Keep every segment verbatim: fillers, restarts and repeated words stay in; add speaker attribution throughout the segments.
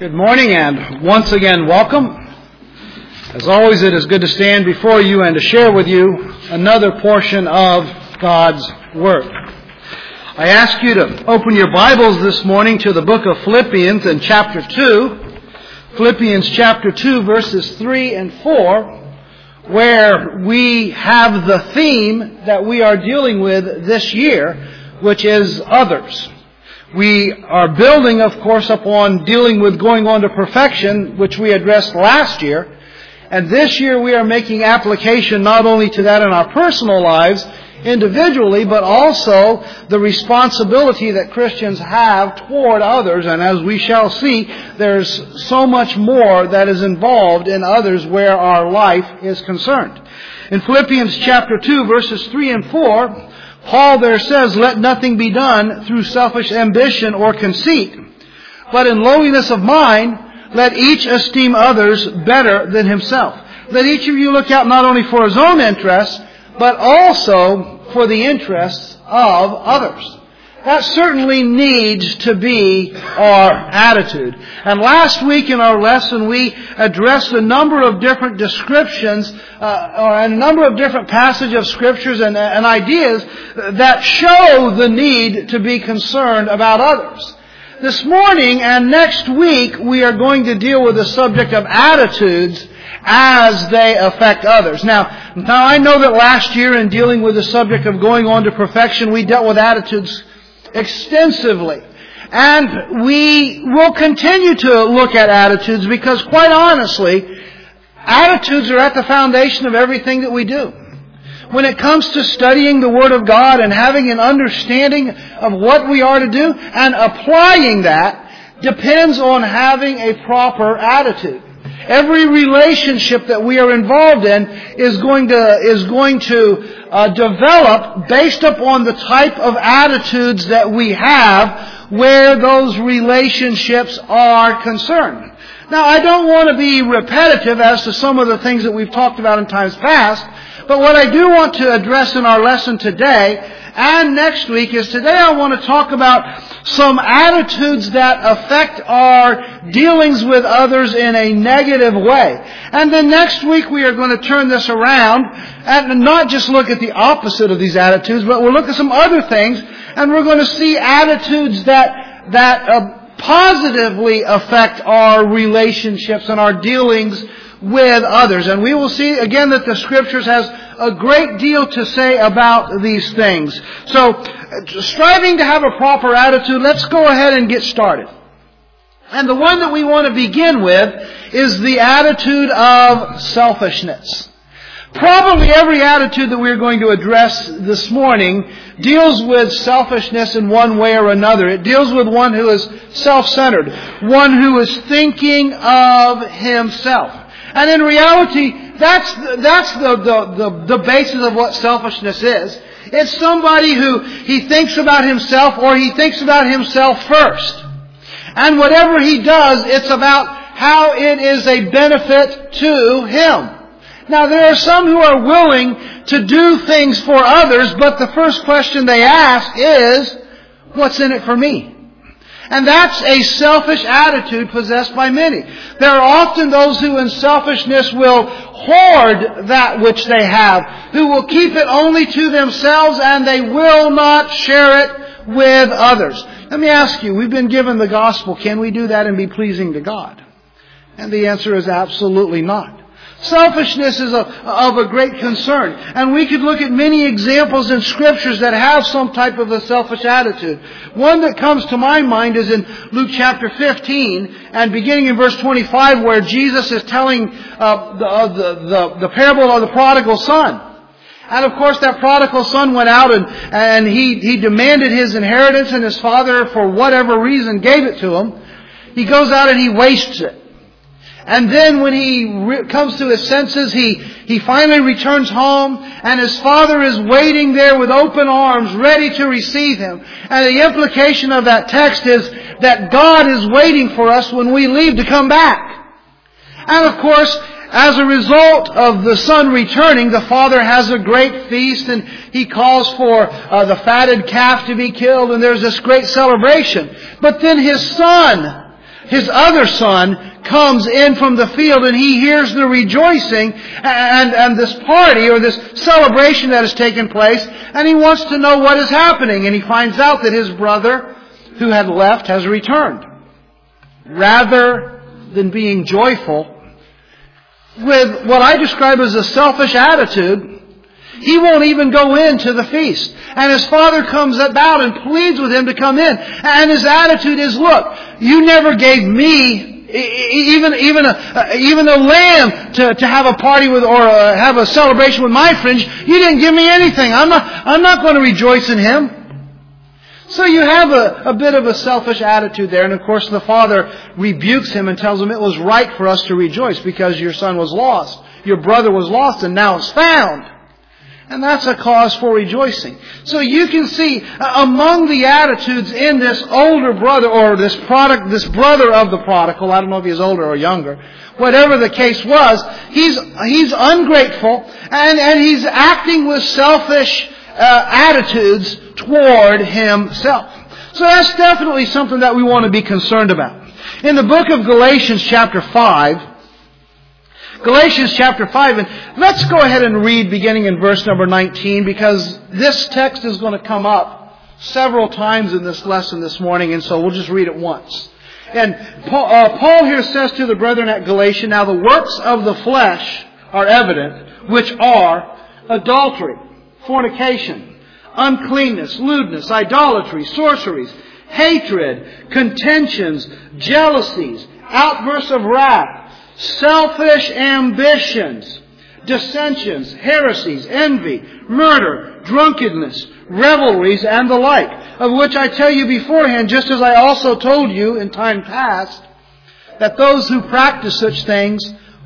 Speaker 1: Good morning and once again welcome. As always, it is good to stand before you and to share with you another portion of God's Word. I ask you to open your Bibles this morning to the book of Philippians in chapter two. Philippians chapter two verses three and four, where we have the theme that we are dealing with this year, which is others. We are building, of course, upon dealing with going on to perfection, which we addressed last year. And this year we are making application not only to that in our personal lives, individually, but also the responsibility that Christians have toward others. And as we shall see, there's so much more that is involved in others where our life is concerned. In Philippians chapter two, verses three and four, Paul there says, "Let nothing be done through selfish ambition or conceit, but in lowliness of mind, let each esteem others better than himself." Let each of you look out not only for his own interests, but also for the interests of others. That certainly needs to be our attitude. And last week in our lesson, we addressed a number of different descriptions uh, or a number of different passages of scriptures and, and ideas that show the need to be concerned about others. This morning and next week, we are going to deal with the subject of attitudes as they affect others. Now, now I know that last year in dealing with the subject of going on to perfection, we dealt with attitudes extensively. And we will continue to look at attitudes because, quite honestly, attitudes are at the foundation of everything that we do. When it comes to studying the Word of God and having an understanding of what we are to do and applying that depends on having a proper attitude. Every relationship that we are involved in is going to is going to uh, develop based upon the type of attitudes that we have where those relationships are concerned. Now, I don't want to be repetitive as to some of the things that we've talked about in times past, but what I do want to address in our lesson today and next week is today I want to talk about some attitudes that affect our dealings with others in a negative way. And then next week we are going to turn this around and not just look at the opposite of these attitudes, but we'll look at some other things and we're going to see attitudes that, that uh, positively affect our relationships and our dealings with others. And we will see again that the Scriptures has a great deal to say about these things. So, striving to have a proper attitude, let's go ahead and get started. And the one that we want to begin with is the attitude of selfishness. Probably every attitude that we're going to address this morning deals with selfishness in one way or another. It deals with one who is self-centered, one who is thinking of himself. And in reality, that's that's the, the, the, the basis of what selfishness is. It's somebody who he thinks about himself or he thinks about himself first. And whatever he does, it's about how it is a benefit to him. Now, there are some who are willing to do things for others, but the first question they ask is, what's in it for me? And that's a selfish attitude possessed by many. There are often those who in selfishness will hoard that which they have, who will keep it only to themselves and they will not share it with others. Let me ask you, we've been given the gospel. Can we do that and be pleasing to God? And the answer is absolutely not. Selfishness is a, of a great concern. And we could look at many examples in Scriptures that have some type of a selfish attitude. One that comes to my mind is in Luke chapter fifteen and beginning in verse twenty-five where Jesus is telling uh, the, uh, the, the, the parable of the prodigal son. And of course that prodigal son went out and, and he, he demanded his inheritance and his father, for whatever reason, gave it to him. He goes out and he wastes it. And then when he re- comes to his senses, he, he finally returns home and his father is waiting there with open arms, ready to receive him. And the implication of that text is that God is waiting for us when we leave to come back. And of course, as a result of the son returning, the father has a great feast and he calls for uh, the fatted calf to be killed and there's this great celebration. But then his son his other son comes in from the field and he hears the rejoicing and, and this party or this celebration that has taken place, and he wants to know what is happening, and he finds out that his brother who had left has returned. Rather than being joyful with what I describe as a selfish attitude, he won't even go into the feast. And his father comes about and pleads with him to come in. And his attitude is, look, you never gave me even even a, even a lamb to, to have a party with or uh, have a celebration with my friends. You didn't give me anything. I'm not, I'm not going to rejoice in him. So you have a, a bit of a selfish attitude there. And of course the father rebukes him and tells him it was right for us to rejoice because your son was lost. Your brother was lost and now is found. And that's a cause for rejoicing. So you can see uh, among the attitudes in this older brother or this product, this brother of the prodigal, I don't know if he's older or younger, whatever the case was, he's he's ungrateful and, and he's acting with selfish uh, attitudes toward himself. So that's definitely something that we want to be concerned about. In the book of Galatians chapter five, Galatians chapter five, and let's go ahead and read beginning in verse number nineteen, because this text is going to come up several times in this lesson this morning, and so we'll just read it once. And Paul, uh, Paul here says to the brethren at Galatia, now the works of the flesh are evident, which are adultery, fornication, uncleanness, lewdness, idolatry, sorceries, hatred, contentions, jealousies, outbursts of wrath, selfish ambitions, dissensions, heresies, envy, murder, drunkenness, revelries, and the like, of which I tell you beforehand, just as I also told you in time past, that those who practice such things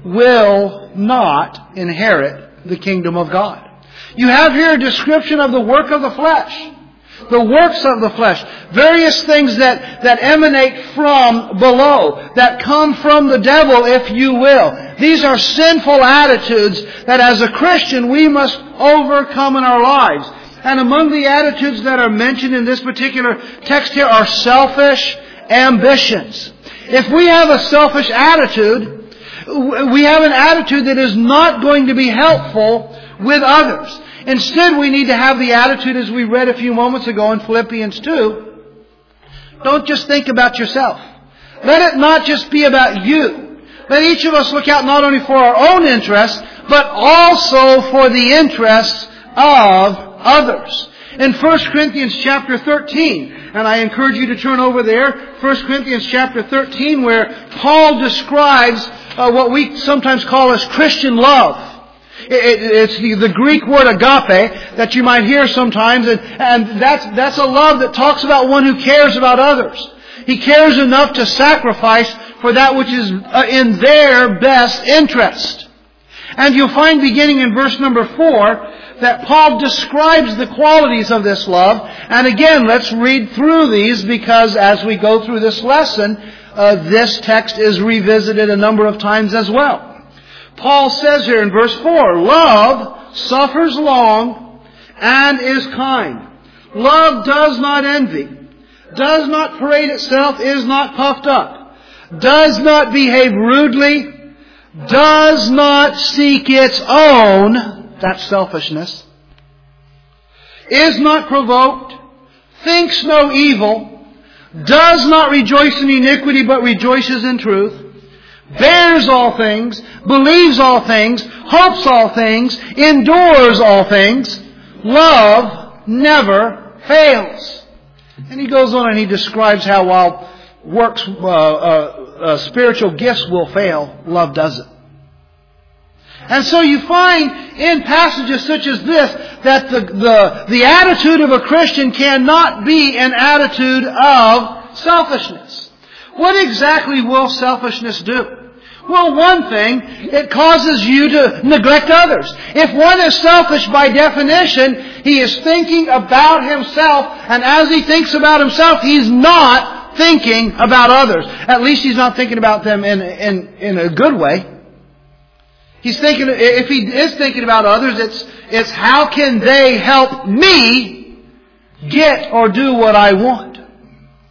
Speaker 1: will not inherit the kingdom of God. You have here a description of the work of the flesh. The works of the flesh. Various things that, that emanate from below. That come from the devil, if you will. These are sinful attitudes that as a Christian we must overcome in our lives. And among the attitudes that are mentioned in this particular text here are selfish ambitions. If we have a selfish attitude, we have an attitude that is not going to be helpful with others. Instead, we need to have the attitude, as we read a few moments ago in Philippians two, don't just think about yourself. Let it not just be about you. Let each of us look out not only for our own interests, but also for the interests of others. In First Corinthians chapter thirteen, and I encourage you to turn over there, First Corinthians chapter thirteen, where Paul describes uh, what we sometimes call as Christian love. It's the Greek word agape that you might hear sometimes, and, and that's, that's a love that talks about one who cares about others. He cares enough to sacrifice for that which is in their best interest. And you'll find beginning in verse number four that Paul describes the qualities of this love. And again, let's read through these, because as we go through this lesson, uh, this text is revisited a number of times as well. Paul says here in verse four, love suffers long and is kind. Love does not envy, does not parade itself, is not puffed up, does not behave rudely, does not seek its own, that's selfishness, is not provoked, thinks no evil, does not rejoice in iniquity but rejoices in truth, bears all things, believes all things, hopes all things, endures all things. Love never fails. And he goes on and he describes how while works, uh, uh, uh, spiritual gifts will fail, love doesn't. And so you find in passages such as this that the, the, the attitude of a Christian cannot be an attitude of selfishness. What exactly will selfishness do? Well, one thing, it causes you to neglect others. If one is selfish by definition, he is thinking about himself, and as he thinks about himself, he's not thinking about others. At least he's not thinking about them in, in, in a good way. He's thinking, if he is thinking about others, it's, it's how can they help me get or do what I want?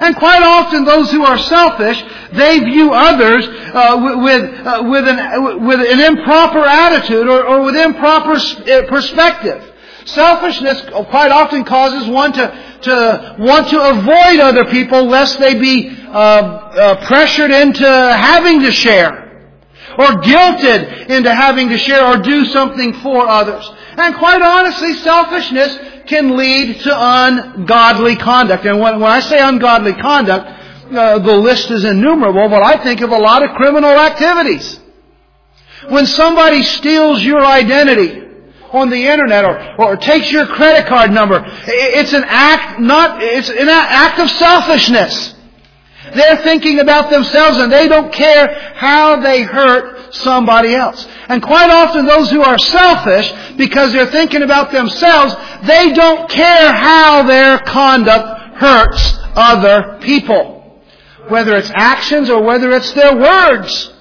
Speaker 1: And quite often those who are selfish, they view others uh, with, uh, with, an, with an improper attitude or, or with improper perspective. Selfishness quite often causes one to, to want to avoid other people lest they be uh, uh, pressured into having to share, or guilted into having to share or do something for others. And quite honestly, selfishness can lead to ungodly conduct. And when, when I say ungodly conduct, uh, the list is innumerable, but I think of a lot of criminal activities. When somebody steals your identity on the internet or, or takes your credit card number, it's an act not it's an act of selfishness. They're thinking about themselves and they don't care how they hurt somebody else. And quite often those who are selfish, because they're thinking about themselves, they don't care how their conduct hurts other people. Whether it's actions or whether it's their words.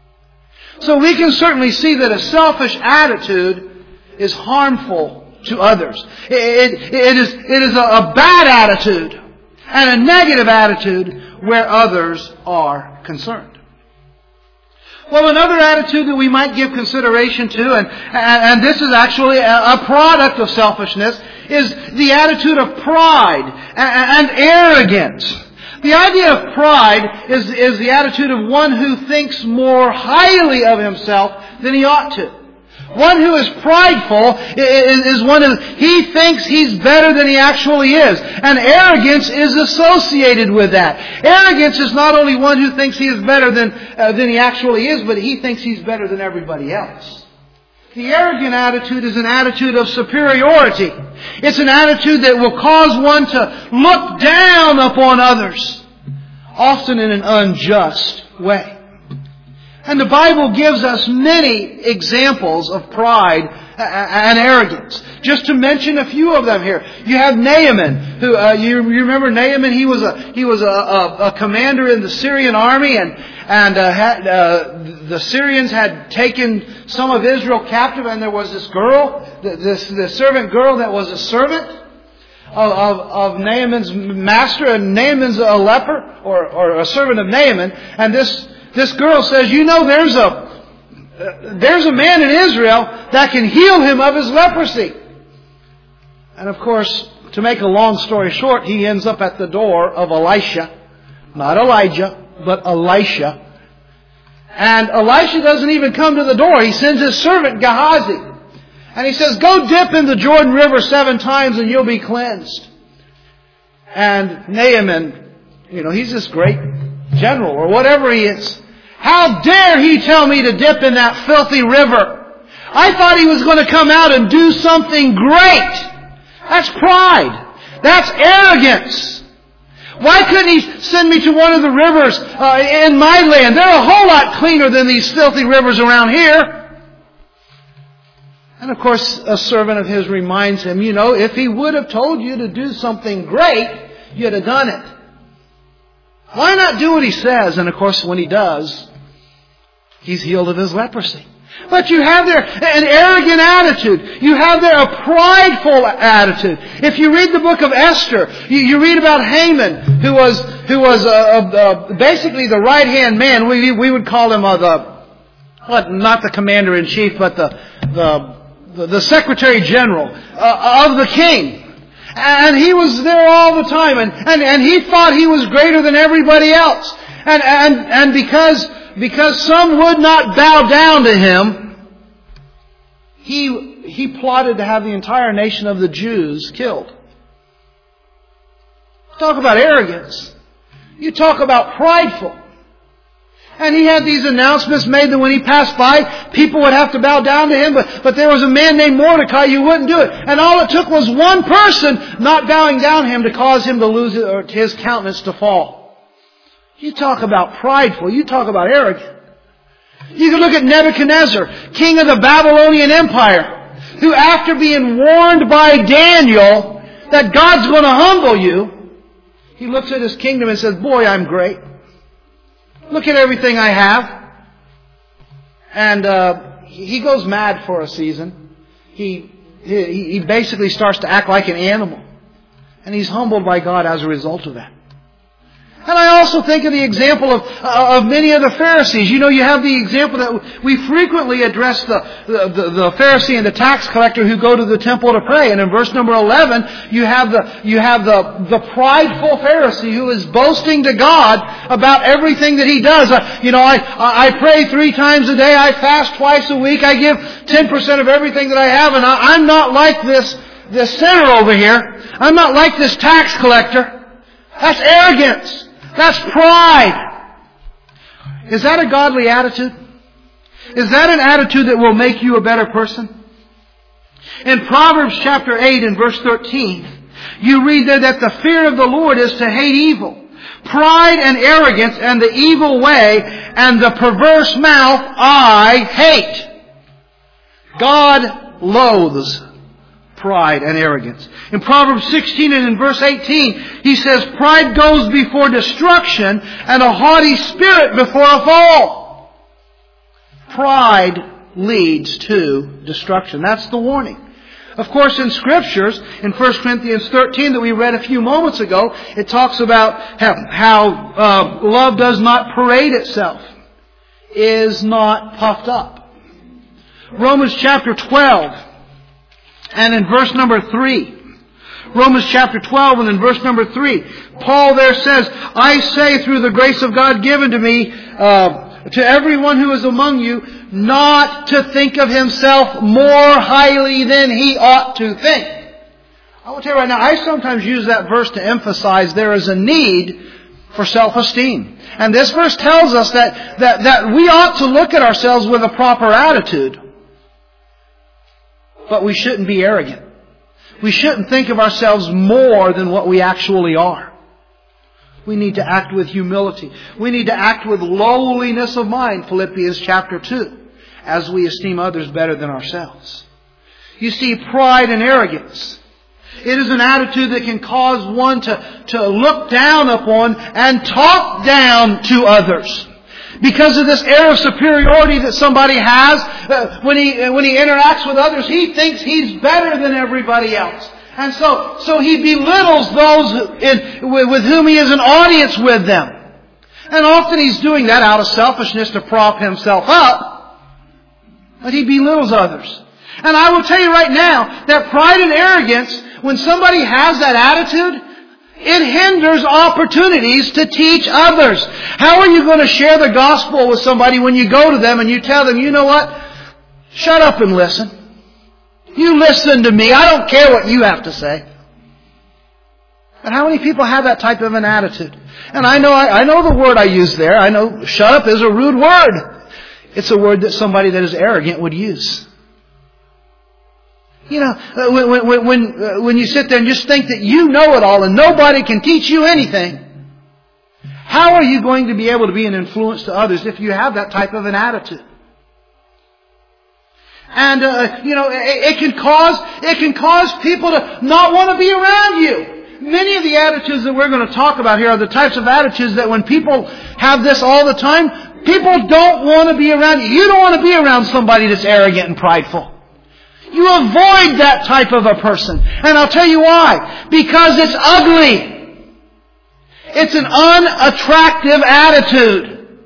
Speaker 1: So we can certainly see that a selfish attitude is harmful to others. It, it, it is, it is a, a bad attitude and a negative attitude where others are concerned. Well, another attitude that we might give consideration to, and, and, and this is actually a, a product of selfishness, is the attitude of pride and, and arrogance. The idea of pride is, is the attitude of one who thinks more highly of himself than he ought to. One who is prideful is one who, he thinks he's better than he actually is. And arrogance is associated with that. Arrogance is not only one who thinks he is better than, uh, than he actually is, but he thinks he's better than everybody else. The arrogant attitude is an attitude of superiority. It's an attitude that will cause one to look down upon others, often in an unjust way. And the Bible gives us many examples of pride and arrogance. Just to mention a few of them here. You have Naaman, who uh, you, you remember Naaman. He was a he was a, a, a commander in the Syrian army, and and uh, had, uh, the Syrians had taken some of Israel captive, and there was this girl, this the servant girl that was a servant of, of, of Naaman's master, and Naaman's a leper or or a servant of Naaman, and this. This girl says, you know, there's a uh, there's a man in Israel that can heal him of his leprosy. And of course, to make a long story short, he ends up at the door of Elisha. Not Elijah, but Elisha. And Elisha doesn't even come to the door. He sends his servant Gehazi. And he says, go dip in the Jordan River seven times and you'll be cleansed. And Naaman, you know, he's this great general or whatever he is. How dare he tell me to dip in that filthy river? I thought he was going to come out and do something great. That's pride. That's arrogance. Why couldn't he send me to one of the rivers uh, in my land? They're a whole lot cleaner than these filthy rivers around here. And of course, a servant of his reminds him, you know, if he would have told you to do something great, you'd have done it. Why not do what he says? And of course, when he does, he's healed of his leprosy. But you have there an arrogant attitude. You have there a prideful attitude. If you read the book of Esther, you, you read about Haman, who was who was uh, uh, basically the right hand man. We we would call him uh, the what? Not the commander in chief, but the the the, the secretary general uh, of the king. And he was there all the time, and, and, and he thought he was greater than everybody else. And and and because because some would not bow down to him, he he plotted to have the entire nation of the Jews killed. Talk about arrogance. You talk about prideful. And he had these announcements made that when he passed by, people would have to bow down to him. But, but there was a man named Mordecai who wouldn't do it. And all it took was one person not bowing down to him to cause him to lose it, or his countenance to fall. You talk about prideful. You talk about arrogant. You can look at Nebuchadnezzar, king of the Babylonian Empire, who after being warned by Daniel that God's going to humble you, he looks at his kingdom and says, boy, I'm great. Look at everything I have. And uh, he goes mad for a season. He, he he basically starts to act like an animal. And he's humbled by God as a result of that. And I also think of the example of, uh, of many of the Pharisees. You know, you have the example that we frequently address the, the, the Pharisee and the tax collector who go to the temple to pray. And in verse number eleven, you have the, you have the, the prideful Pharisee who is boasting to God about everything that he does. Uh, you know, I, I pray three times a day. I fast twice a week. I give ten percent of everything that I have. And I, I'm not like this, this sinner over here. I'm not like this tax collector. That's arrogance. That's pride. Is that a godly attitude? Is that an attitude that will make you a better person? In Proverbs chapter eight and verse thirteen, you read there that the fear of the Lord is to hate evil. Pride and arrogance and the evil way and the perverse mouth I hate. God loathes pride and arrogance. In Proverbs sixteen and in verse eighteen, he says, pride goes before destruction and a haughty spirit before a fall. Pride leads to destruction. That's the warning. Of course, in Scriptures, in First Corinthians thirteen that we read a few moments ago, it talks about how, how uh, love does not parade itself, is not puffed up. Romans chapter twelve and in verse number three. Romans chapter twelve and in verse number three. Paul there says, I say through the grace of God given to me, uh, to everyone who is among you, not to think of himself more highly than he ought to think. I will tell you right now, I sometimes use that verse to emphasize there is a need for self-esteem. And this verse tells us that, that, that we ought to look at ourselves with a proper attitude. But we shouldn't be arrogant. We shouldn't think of ourselves more than what we actually are. We need to act with humility. We need to act with lowliness of mind, Philippians chapter two, as we esteem others better than ourselves. You see, pride and arrogance, it is an attitude that can cause one to, to look down upon and talk down to others. Because of this air of superiority that somebody has, uh, when he when he interacts with others, he thinks he's better than everybody else. And so, so he belittles those in, with, with whom he is an audience with them. And often he's doing that out of selfishness to prop himself up. But he belittles others. And I will tell you right now that pride and arrogance, when somebody has that attitude, it hinders opportunities to teach others. How are you going to share the gospel with somebody when you go to them and you tell them, you know what? Shut up and listen. You listen to me. I don't care what you have to say. And how many people have that type of an attitude? And I know I, I know the word I use there. I know shut up is a rude word. It's a word that somebody that is arrogant would use. You know, when, when, when, when you sit there and just think that you know it all and nobody can teach you anything, how are you going to be able to be an influence to others if you have that type of an attitude? And, uh, you know, it, it can cause, it can cause people to not want to be around you. Many of the attitudes that we're going to talk about here are the types of attitudes that when people have this all the time, people don't want to be around you. You don't want to be around somebody that's arrogant and prideful. You avoid that type of a person. And I'll tell you why. Because it's ugly. It's an unattractive attitude.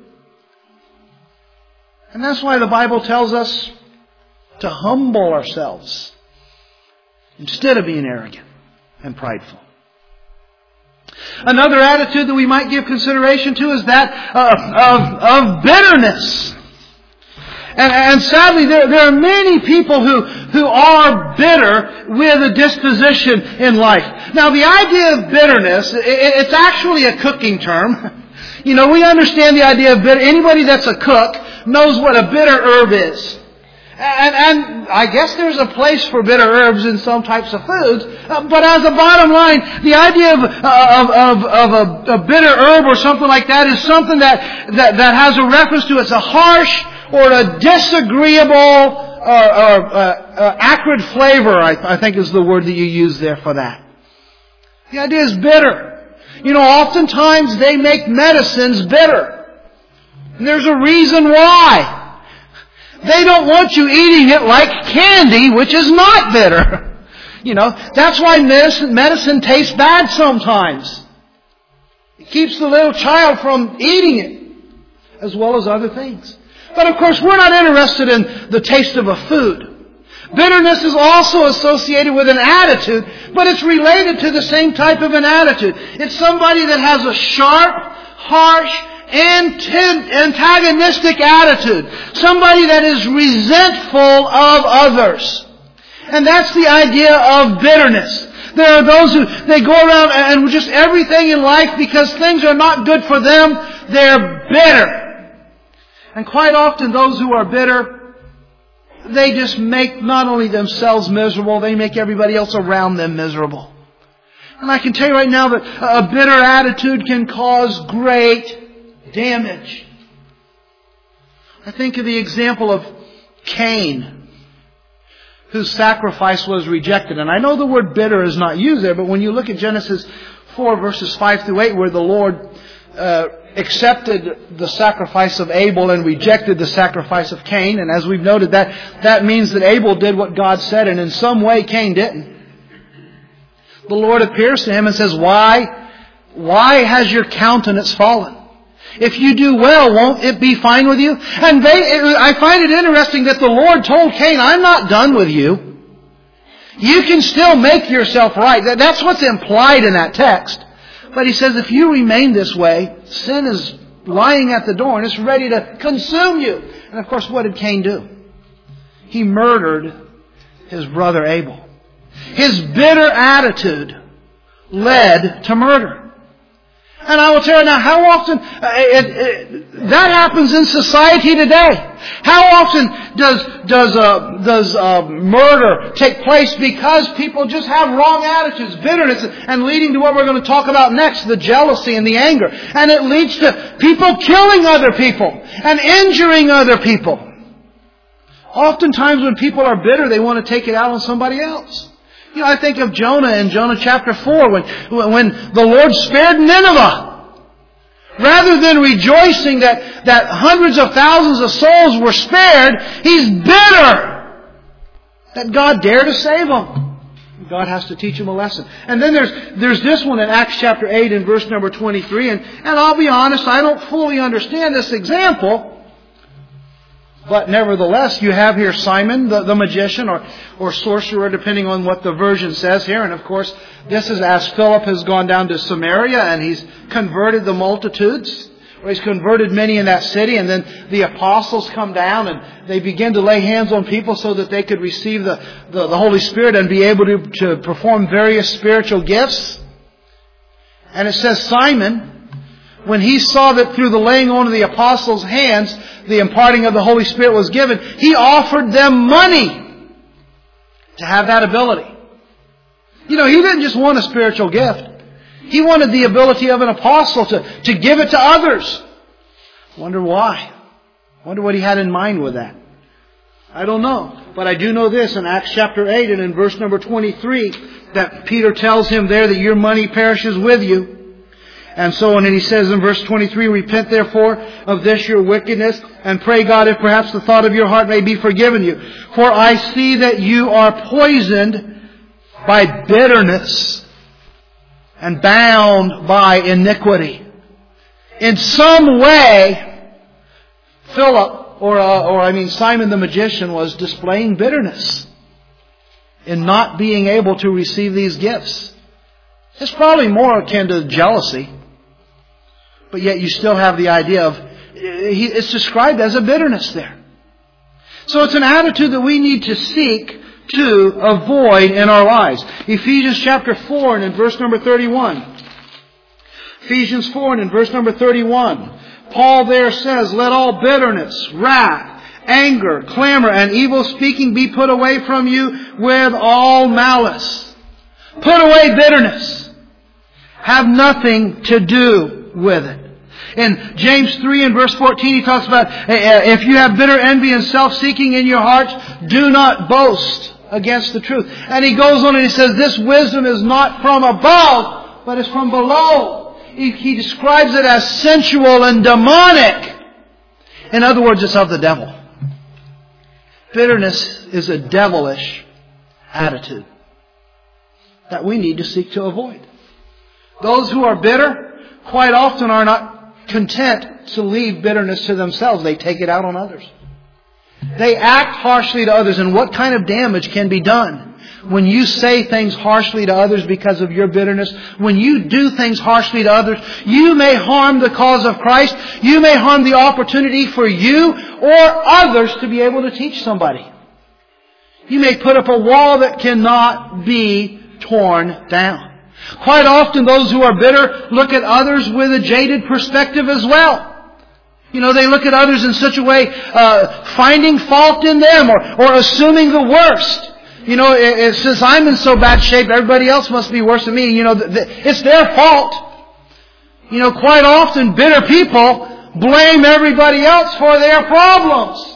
Speaker 1: And that's why the Bible tells us to humble ourselves instead of being arrogant and prideful. Another attitude that we might give consideration to is that of, of, of bitterness. And, and sadly, there, there are many people who, who are bitter with a disposition in life. Now, the idea of bitterness, it, it's actually a cooking term. You know, we understand the idea of bitter. Anybody that's a cook knows what a bitter herb is. And, and I guess there's a place for bitter herbs in some types of foods. Uh, but as a bottom line, the idea of, of, of, of a, a bitter herb or something like that is something that, that, that has a reference to it's a harsh or a disagreeable or, or uh, uh, acrid flavor, I, I think is the word that you use there for that. The idea is bitter. You know, oftentimes they make medicines bitter. And there's a reason why. They don't want you eating it like candy, which is not bitter. You know, that's why medicine, medicine tastes bad sometimes. It keeps the little child from eating it, as well as other things. But of course, we're not interested in the taste of a food. Bitterness is also associated with an attitude, but it's related to the same type of an attitude. It's somebody that has a sharp, harsh, antagonistic attitude. Somebody that is resentful of others. And that's the idea of bitterness. There are those who, they go around and just everything in life, because things are not good for them, they're bitter. And quite often those who are bitter, they just make not only themselves miserable, they make everybody else around them miserable. And I can tell you right now that a bitter attitude can cause great damage. I think of the example of Cain, whose sacrifice was rejected. And I know the word bitter is not used there, but when you look at Genesis four verses five through eight, where the Lord uh, accepted the sacrifice of Abel and rejected the sacrifice of Cain. And as we've noted, that, that means that Abel did what God said, and in some way Cain didn't. The Lord appears to him and says, Why? Why has your countenance fallen? If you do well, won't it be fine with you? And they, I find it interesting that the Lord told Cain, I'm not done with you. You can still make yourself right. That's what's implied in that text. But he says, if you remain this way, sin is lying at the door and it's ready to consume you. And of course, what did Cain do? He murdered his brother Abel. His bitter attitude led to murder. And I will tell you now, how often uh, it, it, that happens in society today? How often does does uh, does uh, murder take place because people just have wrong attitudes, bitterness, and leading to what we're going to talk about next, the jealousy and the anger, and it leads to people killing other people and injuring other people. Oftentimes, when people are bitter, they want to take it out on somebody else. You know, I think of Jonah in Jonah chapter four when, when the Lord spared Nineveh. Rather than rejoicing that, that hundreds of thousands of souls were spared, he's bitter that God dared to save them. God has to teach him a lesson. And then there's, there's this one in Acts chapter eight and verse number twenty-three. And, and I'll be honest, I don't fully understand this example. But nevertheless, you have here Simon, the, the magician or, or sorcerer, depending on what the version says here. And of course, this is as Philip has gone down to Samaria and he's converted the multitudes. Or he's converted many in that city. And then the apostles come down and they begin to lay hands on people so that they could receive the, the, the Holy Spirit and be able to, to perform various spiritual gifts. And it says Simon, when he saw that through the laying on of the apostles' hands, the imparting of the Holy Spirit was given, he offered them money to have that ability. You know, he didn't just want a spiritual gift. He wanted the ability of an apostle to, to give it to others. Wonder why? Wonder what he had in mind with that. I don't know. But I do know this in Acts chapter eight and in verse number twenty-three that Peter tells him there that your money perishes with you. And so on, and he says in verse twenty-three, repent therefore of this your wickedness, and pray God if perhaps the thought of your heart may be forgiven you. For I see that you are poisoned by bitterness and bound by iniquity. In some way, Philip, or, uh, or I mean Simon the magician, was displaying bitterness in not being able to receive these gifts. It's probably more akin to jealousy. But yet you still have the idea of, it's described as a bitterness there. So it's an attitude that we need to seek to avoid in our lives. Ephesians chapter four and in verse number thirty-one. Ephesians four and in verse number thirty-one. Paul there says, let all bitterness, wrath, anger, clamor, and evil speaking be put away from you with all malice. Put away bitterness. Have nothing to do with it. In James three and verse fourteen, he talks about, if you have bitter envy and self-seeking in your hearts, do not boast against the truth. And he goes on and he says, this wisdom is not from above, but is from below. He, he describes it as sensual and demonic. In other words, it's of the devil. Bitterness is a devilish attitude that we need to seek to avoid. Those who are bitter quite often are not content to leave bitterness to themselves. They take it out on others. They act harshly to others. And what kind of damage can be done when you say things harshly to others because of your bitterness? When you do things harshly to others, you may harm the cause of Christ. You may harm the opportunity for you or others to be able to teach somebody. You may put up a wall that cannot be torn down. Quite often those who are bitter look at others with a jaded perspective as well. You know, they look at others in such a way, uh, finding fault in them or, or assuming the worst. You know, it, it, since I'm in so bad shape, everybody else must be worse than me. You know, the, the, it's their fault. You know, quite often bitter people blame everybody else for their problems.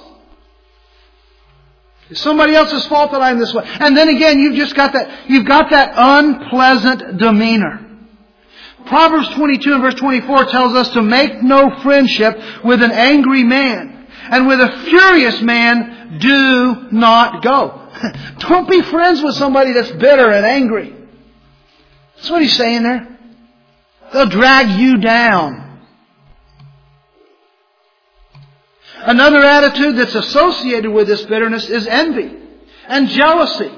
Speaker 1: It's somebody else's fault that I'm this way. And then again, you've just got that, you've got that unpleasant demeanor. Proverbs twenty-two and verse twenty-four tells us to make no friendship with an angry man, and with a furious man do not go. Don't be friends with somebody that's bitter and angry. That's what he's saying there. They'll drag you down. Another attitude that's associated with this bitterness is envy and jealousy.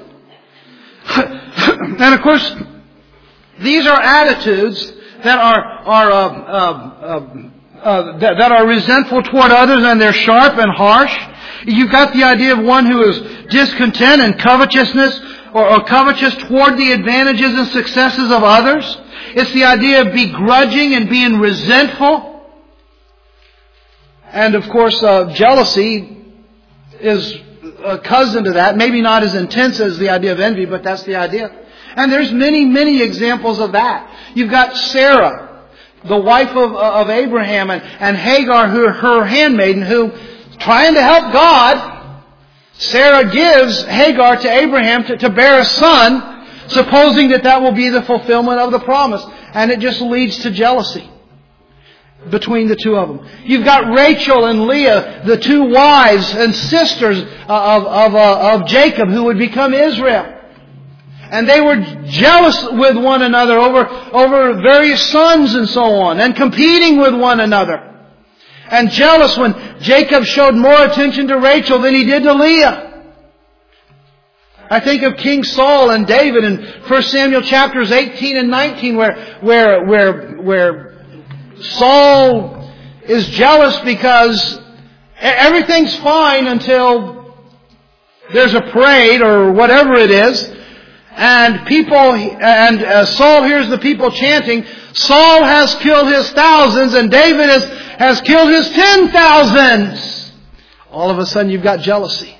Speaker 1: And of course, these are attitudes that are are uh, uh, uh, uh, that, that are resentful toward others, and they're sharp and harsh. You've got the idea of one who is discontent and covetousness, or, or covetous toward the advantages and successes of others. It's the idea of begrudging and being resentful. And of course, uh, jealousy is a cousin to that. Maybe not as intense as the idea of envy, but that's the idea. And there's many, many examples of that. You've got Sarah, the wife of, of Abraham, and, and Hagar, who, her handmaiden, who, trying to help God, Sarah gives Hagar to Abraham to, to bear a son, supposing that that will be the fulfillment of the promise. And it just leads to jealousy between the two of them. You've got Rachel and Leah, the two wives and sisters of, of, uh, of Jacob, who would become Israel. And they were jealous with one another over, over various sons and so on, and competing with one another. And jealous when Jacob showed more attention to Rachel than he did to Leah. I think of King Saul and David in First Samuel chapters eighteen and nineteen, where, where, where, where Saul is jealous because everything's fine until there's a parade or whatever it is. And people, and uh, Saul hears the people chanting, Saul has killed his thousands and David has, has killed his ten thousands. All of a sudden you've got jealousy.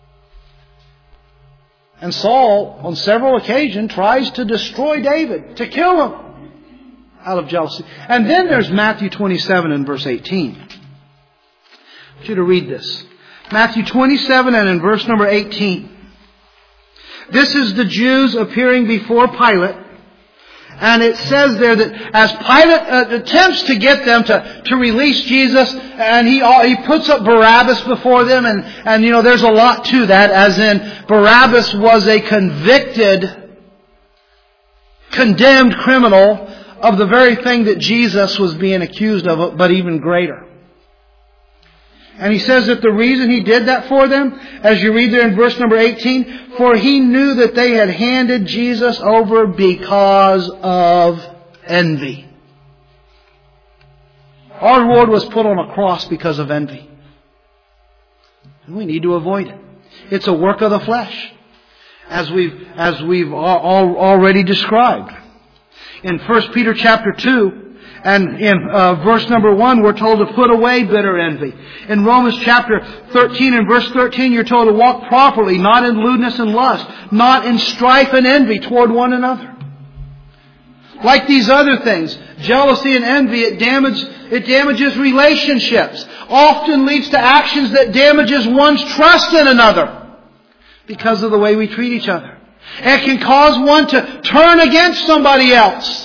Speaker 1: And Saul, on several occasions, tries to destroy David, to kill him, out of jealousy. And then there's Matthew twenty-seven and verse eighteen. I want you to read this. Matthew twenty-seven and in verse number eighteen. This is the Jews appearing before Pilate. And it says there that as Pilate uh, attempts to get them to, to release Jesus, and he uh, he puts up Barabbas before them, and, and you know, there's a lot to that, as in Barabbas was a convicted, condemned criminal of the very thing that Jesus was being accused of, but even greater. And he says that the reason he did that for them, as you read there in verse number eighteen, for he knew that they had handed Jesus over because of envy. Our Lord was put on a cross because of envy. And we need to avoid it. It's a work of the flesh, as we've, as we've all already described. In First Peter chapter two, and in uh, verse number one, we're told to put away bitter envy. In Romans chapter thirteen and verse thirteen, you're told to walk properly, not in lewdness and lust, not in strife and envy toward one another. Like these other things, jealousy and envy, it, damage, it damages relationships. Often leads to actions that damages one's trust in another because of the way we treat each other. It can cause one to turn against somebody else.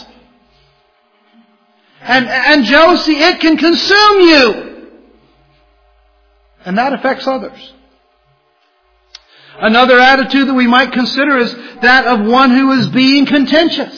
Speaker 1: And, and jealousy, it can consume you. And that affects others. Another attitude that we might consider is that of one who is being contentious.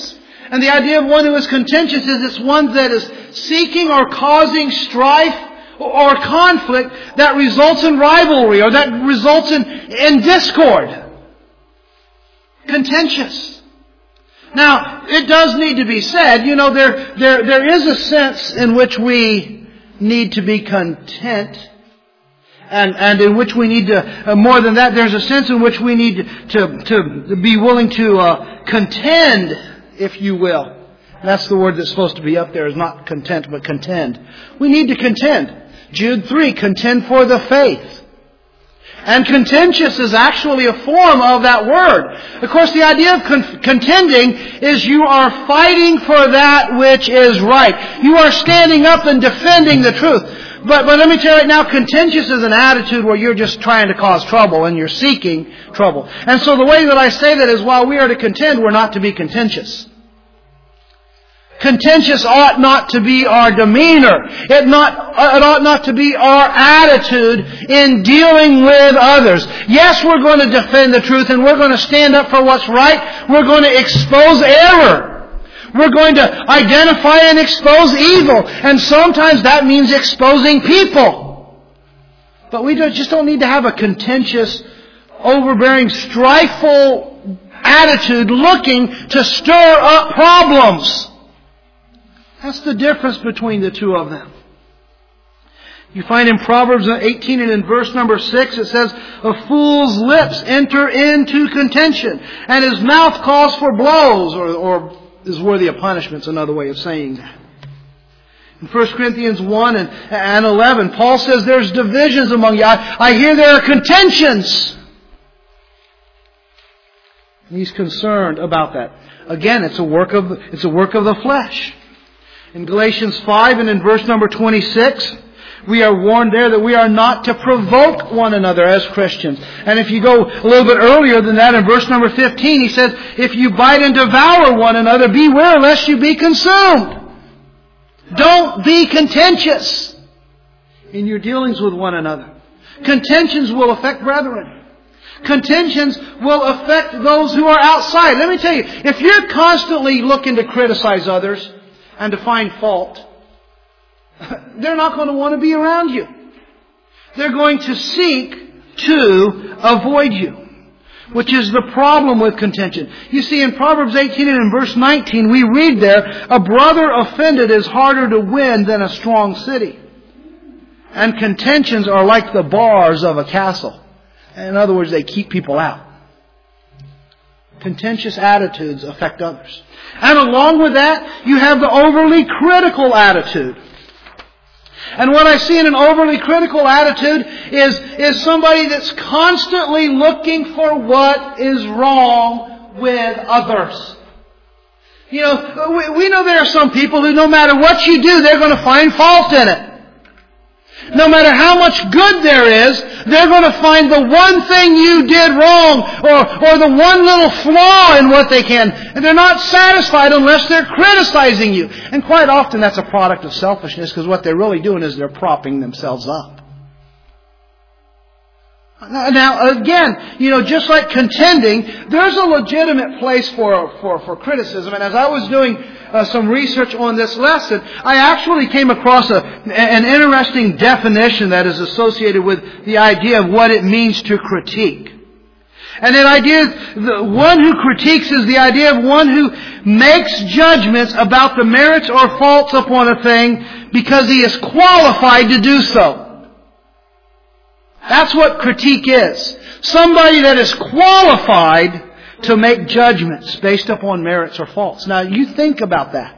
Speaker 1: And the idea of one who is contentious is it's one that is seeking or causing strife or conflict that results in rivalry or that results in, in discord. Contentious. Now, it does need to be said, you know, there, there, there is a sense in which we need to be content. And, and in which we need to, uh, more than that, there's a sense in which we need to, to, to be willing to uh, contend, if you will. And that's the word that's supposed to be up there, is not content, but contend. We need to contend. Jude three, contend for the faith. And contentious is actually a form of that word. Of course, the idea of con- contending is you are fighting for that which is right. You are standing up and defending the truth. But, but let me tell you right now, contentious is an attitude where you're just trying to cause trouble and you're seeking trouble. And so the way that I say that is while we are to contend, we're not to be contentious. Contentious ought not to be our demeanor. It, not, it ought not to be our attitude in dealing with others. Yes, we're going to defend the truth and we're going to stand up for what's right. We're going to expose error. We're going to identify and expose evil. And sometimes that means exposing people. But we don't, just don't need to have a contentious, overbearing, strifeful attitude looking to stir up problems. That's the difference between the two of them. You find in Proverbs eighteen and in verse number six, it says, a fool's lips enter into contention, and his mouth calls for blows, or, or is worthy of punishment. It's another way of saying that. In First Corinthians one and, and eleven, Paul says there's divisions among you. I, I hear there are contentions. And he's concerned about that. Again, it's a work of, it's a work of the flesh. In Galatians five and in verse number twenty-six, we are warned there that we are not to provoke one another as Christians. And if you go a little bit earlier than that, in verse number fifteen, he says, if you bite and devour one another, beware lest you be consumed. Don't be contentious in your dealings with one another. Contentions will affect brethren. Contentions will affect those who are outside. Let me tell you, if you're constantly looking to criticize others and to find fault, they're not going to want to be around you. They're going to seek to avoid you, which is the problem with contention. You see, in Proverbs eighteen and in verse nineteen, we read there, a brother offended is harder to win than a strong city. And contentions are like the bars of a castle. In other words, they keep people out. Contentious attitudes affect others. And along with that, you have the overly critical attitude. And what I see in an overly critical attitude is, is somebody that's constantly looking for what is wrong with others. You know, we, we know there are some people who no matter what you do, they're going to find fault in it. No matter how much good there is, they're going to find the one thing you did wrong or, or the one little flaw in what they can. And they're not satisfied unless they're criticizing you. And quite often that's a product of selfishness, because what they're really doing is they're propping themselves up. Now, again, you know, just like contending, there's a legitimate place for, for, for criticism. And as I was doing uh, some research on this lesson, I actually came across a, an interesting definition that is associated with the idea of what it means to critique. And that idea, the one who critiques is the idea of one who makes judgments about the merits or faults upon a thing because he is qualified to do so. That's what critique is. Somebody that is qualified to make judgments based upon merits or faults. Now, you think about that.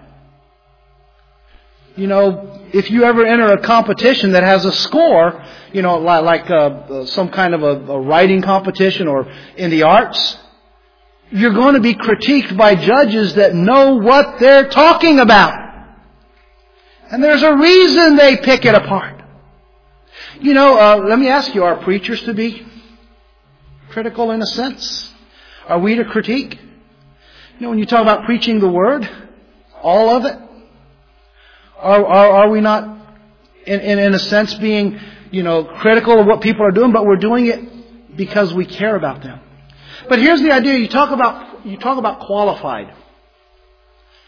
Speaker 1: You know, if you ever enter a competition that has a score, you know, like uh, some kind of a, a writing competition or in the arts, you're going to be critiqued by judges that know what they're talking about. And there's a reason they pick it apart. You know, uh, let me ask you, are preachers to be critical in a sense? Are we to critique? You know, when you talk about preaching the Word, all of it, are, are, are we not, in, in, in a sense, being, you know, critical of what people are doing, but we're doing it because we care about them? But here's the idea. You talk about, you talk about qualified.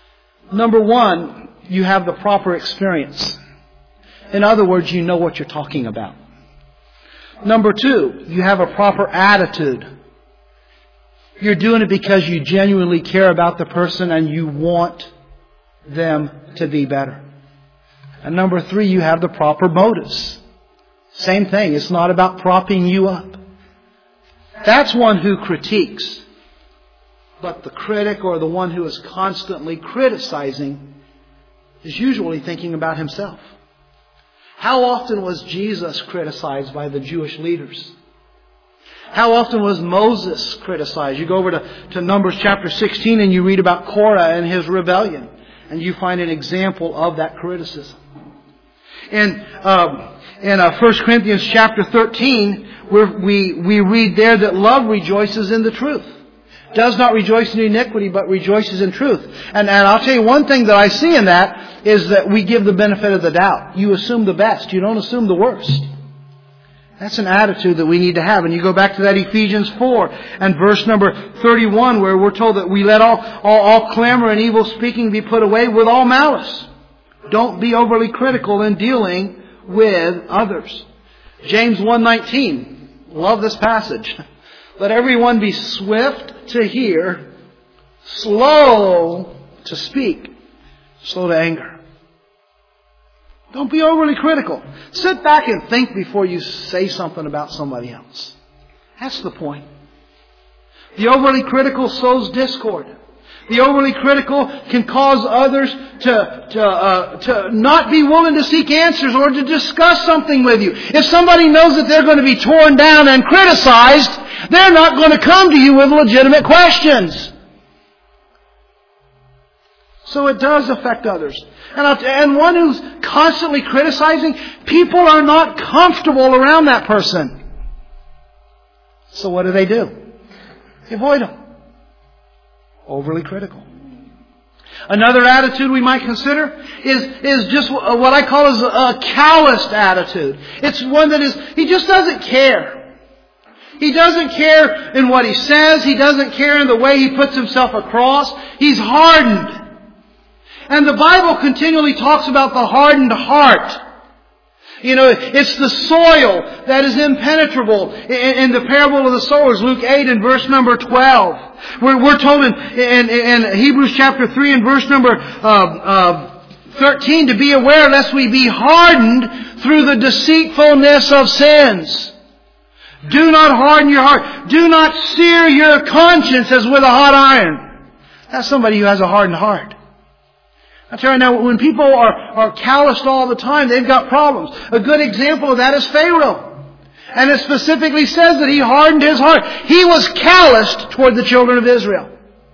Speaker 1: Number one, you have the proper experience. In other words, you know what you're talking about. Number two, you have a proper attitude. You're doing it because you genuinely care about the person and you want them to be better. And number three, you have the proper motives. Same thing. It's not about propping you up. That's one who critiques. But the critic, or the one who is constantly criticizing, is usually thinking about himself. How often was Jesus criticized by the Jewish leaders? How often was Moses criticized? You go over to, to Numbers chapter sixteen and you read about Korah and his rebellion. And you find an example of that criticism. In, um, in uh, First Corinthians chapter thirteen, where we, we read there that love rejoices in the truth. Does not rejoice in iniquity, but rejoices in truth. And, and I'll tell you one thing that I see in that is that we give the benefit of the doubt. You assume the best. You don't assume the worst. That's an attitude that we need to have. And you go back to that Ephesians four and verse number thirty-one, where we're told that we let all, all, all clamor and evil speaking be put away with all malice. Don't be overly critical in dealing with others. James one nineteen. Love this passage. Let everyone be swift to hear, slow to speak, slow to anger. Don't be overly critical. Sit back and think before you say something about somebody else. That's the point. The overly critical sows discord. The overly critical can cause others to, to, uh, to not be willing to seek answers or to discuss something with you. If somebody knows that they're going to be torn down and criticized, they're not going to come to you with legitimate questions. So it does affect others. And, I'll, and one who's constantly criticizing, people are not comfortable around that person. So what do they do? They avoid them. Overly critical. Another attitude we might consider is, is just what I call is a calloused attitude. It's one that is, he just doesn't care. He doesn't care in what he says. He doesn't care in the way he puts himself across. He's hardened. And the Bible continually talks about the hardened heart. You know, it's the soil that is impenetrable. In, in the parable of the sowers, Luke eight and verse number twelve. We're, we're told in, in, in Hebrews chapter three and verse number uh, uh, thirteen to be aware lest we be hardened through the deceitfulness of sins. Do not harden your heart. Do not sear your conscience as with a hot iron. That's somebody who has a hardened heart. I tell you now, when people are, are calloused all the time, they've got problems. A good example of that is Pharaoh. And it specifically says that he hardened his heart. He was calloused toward the children of Israel.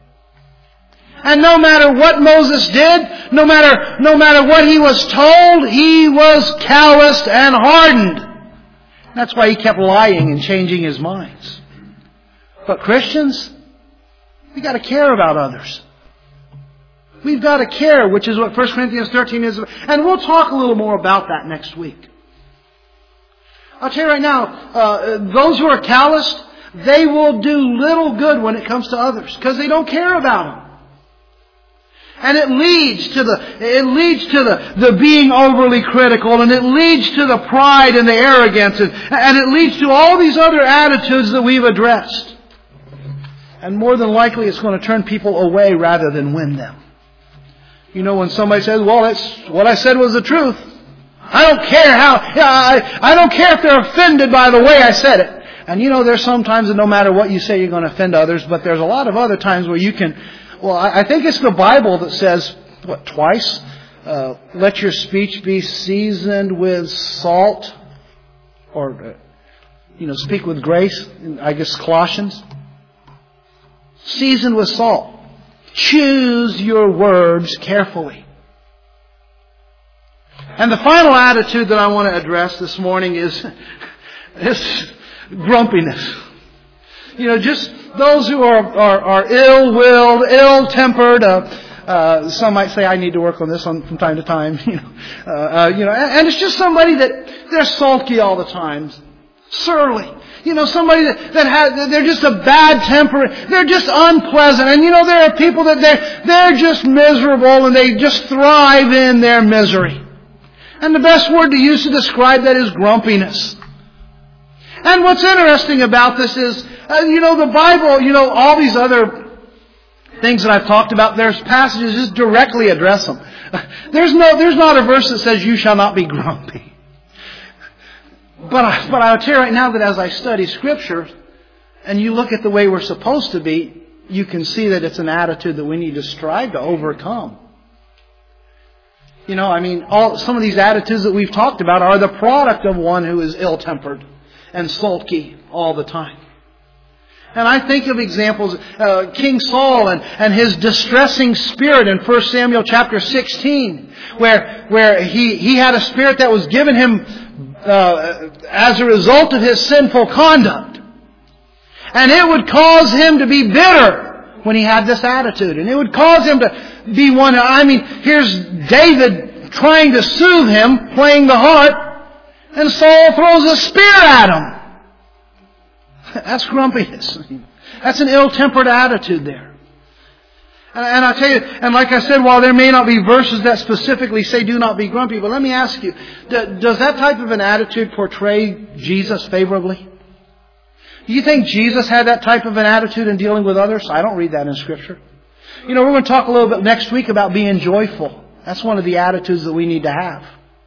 Speaker 1: And no matter what Moses did, no matter, no matter what he was told, he was calloused and hardened. That's why he kept lying and changing his minds. But Christians, we got to care about others. We've got to care, which is what First Corinthians thirteen is. And we'll talk a little more about that next week. I'll tell you right now, uh, those who are calloused, they will do little good when it comes to others because they don't care about them. And it leads to the, it leads to the, the being overly critical, and it leads to the pride and the arrogance, and, and it leads to all these other attitudes that we've addressed. And more than likely it's going to turn people away rather than win them. You know, when somebody says, well, that's what I said was the truth. I don't care how, I, I don't care if they're offended by the way I said it. And you know, there's sometimes that no matter what you say, you're going to offend others, but there's a lot of other times where you can, well, I, I think it's the Bible that says, what, twice? Uh, let your speech be seasoned with salt, or, uh, you know, speak with grace, I guess Colossians. Seasoned with salt. Choose your words carefully. And the final attitude that I want to address this morning is, is grumpiness. You know, just those who are, are, are ill-willed, ill-tempered. Uh, uh, some might say, I need to work on this on, from time to time. You know, uh, uh, you know, and, and it's just somebody that they're sulky all the time. surly. You know, somebody that, that has, they're just a bad temper. They're just unpleasant. And you know, there are people that they're, they're just miserable and they just thrive in their misery. And the best word to use to describe that is grumpiness. And what's interesting about this is, uh, you know, the Bible, you know, all these other things that I've talked about, there's passages just directly address them. There's no, there's not a verse that says you shall not be grumpy. But I, but I'll tell you right now that as I study Scripture, and you look at the way we're supposed to be, you can see that it's an attitude that we need to strive to overcome. You know, I mean, all some of these attitudes that we've talked about are the product of one who is ill-tempered and sulky all the time. And I think of examples, uh, King Saul and, and his distressing spirit in First Samuel chapter sixteen, where where he, he had a spirit that was given him uh, as a result of his sinful conduct. And it would cause him to be bitter when he had this attitude. And it would cause him to be one, I mean, here's David trying to soothe him, playing the harp, and Saul throws a spear at him. That's grumpiness. That's an ill-tempered attitude there. And, and I tell you, and like I said, while there may not be verses that specifically say do not be grumpy, but let me ask you, does that type of an attitude portray Jesus favorably? Do you think Jesus had that type of an attitude in dealing with others? I don't read that in Scripture. You know, we're going to talk a little bit next week about being joyful. That's one of the attitudes that we need to have.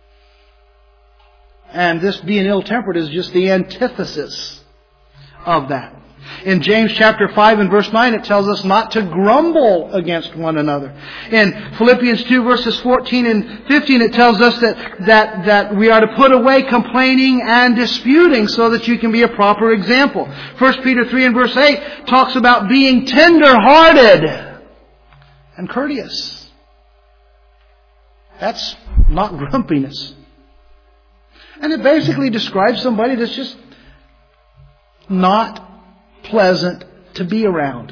Speaker 1: And this being ill-tempered is just the antithesis of that. In James chapter five and verse nine, it tells us not to grumble against one another. In Philippians two verses fourteen and fifteen, it tells us that, that, that we are to put away complaining and disputing so that you can be a proper example. First Peter three and verse eight talks about being tender-hearted and courteous. That's not grumpiness. And it basically describes somebody that's just not pleasant to be around.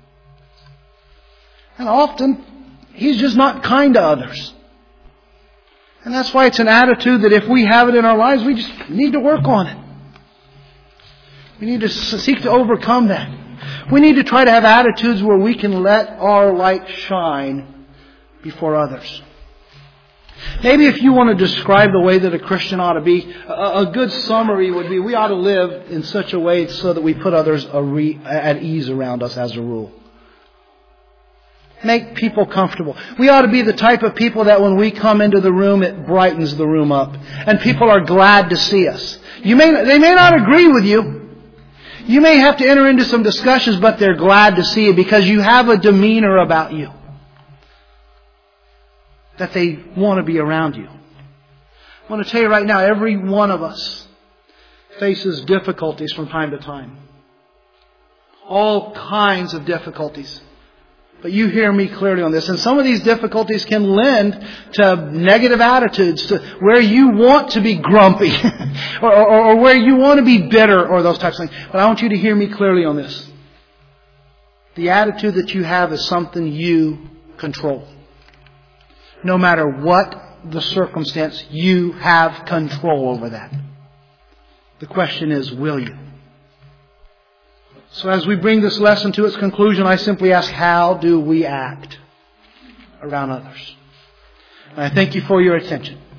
Speaker 1: And often, he's just not kind to others. And that's why it's an attitude that if we have it in our lives, we just need to work on it. We need to seek to overcome that. We need to try to have attitudes where we can let our light shine before others. Maybe if you want to describe the way that a Christian ought to be, a good summary would be we ought to live in such a way so that we put others at ease around us as a rule. Make people comfortable. We ought to be the type of people that when we come into the room, it brightens the room up. And people are glad to see us. You may, they may not agree with you. You may have to enter into some discussions, but they're glad to see you because you have a demeanor about you that they want to be around you. I want to tell you right now, every one of us faces difficulties from time to time. All kinds of difficulties. But you hear me clearly on this. And some of these difficulties can lend to negative attitudes, to where you want to be grumpy or, or, or where you want to be bitter or those types of things. But I want you to hear me clearly on this. The attitude that you have is something you control. No matter what the circumstance, you have control over that. The question is, will you? So as we bring this lesson to its conclusion, I simply ask, how do we act around others? And I thank you for your attention.